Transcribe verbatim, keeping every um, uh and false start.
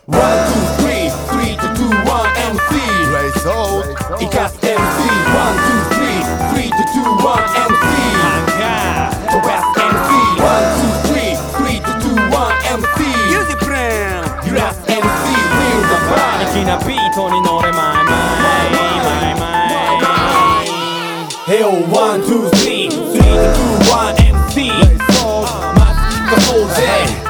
ワン、ツー、スリー、スリー、ツー、ワン、エムシー Play so 生かす エムシー ワン、ツー、スリー、スリー、ツー、ワン、エムシー 飛ばす エムシー ワン、ツー、スリー、スリー、ツー、ワン、エムシーユージプレン揺らす エムシー Feel the vibe 粋なビートに乗れマイマイマイマイ Hell ワン、ツー、スリー、スリー、ツー、ワン、エムシー まず聞かそうぜ